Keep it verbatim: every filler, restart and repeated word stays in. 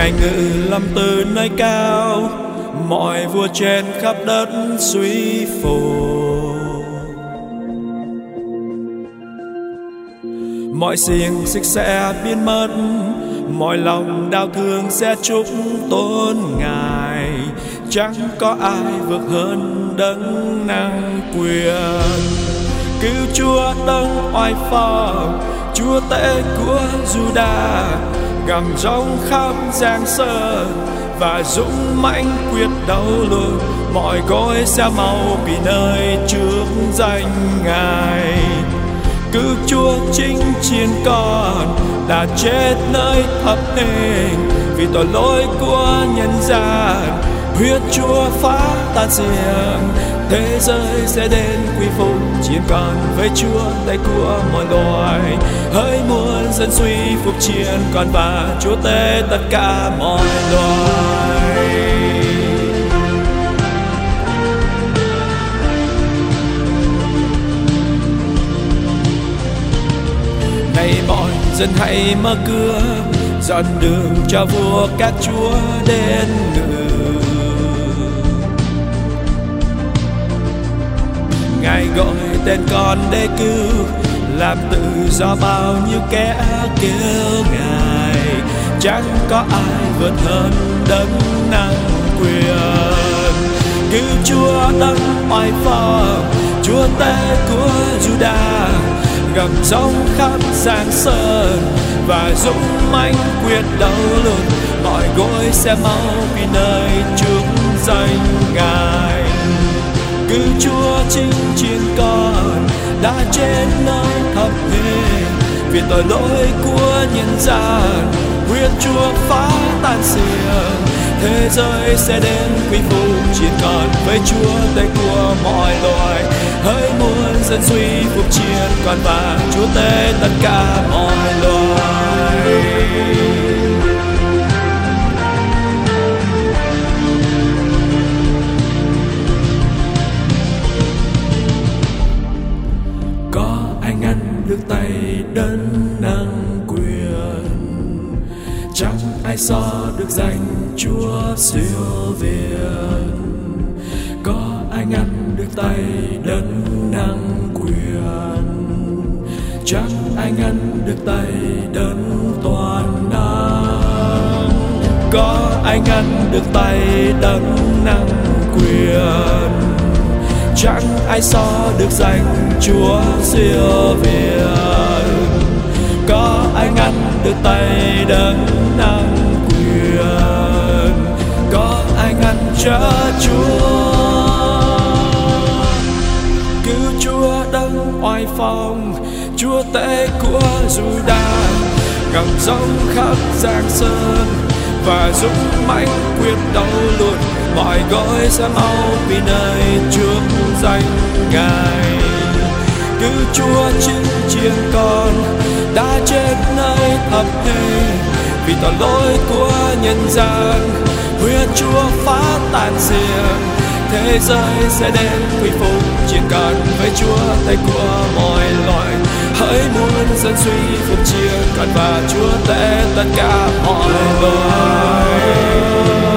Ngài ngự lâm từ nơi cao, mọi vua trên khắp đất suy phù. Mọi xiềng xích sẽ biến mất, mọi lòng đau thương sẽ chúc tôn Ngài. Chẳng có ai vượt hơn đấng năng quyền. Cứu Chúa đấng oai phong, Chúa tể của Juda, gầm rống khắp Giang Sơn và dũng mãnh quyết đấu lùi. Mọi gối sẽ mau vì nơi trước danh Ngài. Cứu Chúa chính chiến con đã chết nơi thập hình vì tội lỗi của nhân gian. Huyết Chúa phá tan xiềng, thế giới sẽ đến quy phục chiến con với Chúa tay của mọi loài. Hỡi muôn dân suy phục chiến con và Chúa tể tất cả mọi loài. Này mọi dân hãy mở cửa, dọn đường cho vua các chúa đến ngự. Ngài gọi tên con để cứu, làm tự do bao nhiêu kẻ kêu Ngài. Chẳng có ai vượt hơn đấng năng quyền. Cứu Chúa đấng oai phong, Chúa tể của Juda, gầm rống khắp Giang Sơn và dũng mãnh quyết đấu lùi. Mọi gối sẽ mau vì nơi trước danh Ngài. Cứu Chúa chính chiến con đã chết nơi thập hình vì tội lỗi của nhân gian. Huyết Chúa phá tan xiềng, thế giới sẽ đến quy phục chiến con với Chúa tay của mọi loài. Hỡi muôn dân suy phục chiến con và Chúa tể tất cả mọi loài. Có ai ngăn được tay đấng năng quyền? Chẳng ai so được danh Chúa siêu việt. Có ai ngăn được tay đấng năng quyền? Chẳng ai ngăn được tay đấng toàn năng. Có ai ngăn được tay đấng năng quyền? Chẳng ai so được danh Chúa siêu việt. Có ai ngăn được tay đấng năng quyền? Có ai ngăn trở Chúa? Cứu Chúa đấng oai phong, Chúa tể của Juda, gầm rống khắp Giang Sơn và dũng mãnh quyết đấu lùi. Mọi gối sẽ mau vì nơi trước danh Ngài. Cứu Chúa chính chiến con đã chết nơi thập hình vì tội lỗi của nhân gian. Huyết Chúa phá tan xiềng, thế giới sẽ đến quy phục chiến con với Chúa tay của mọi loài. Hỡi muôn dân suy phục chiến con và Chúa tể tất cả mọi loài.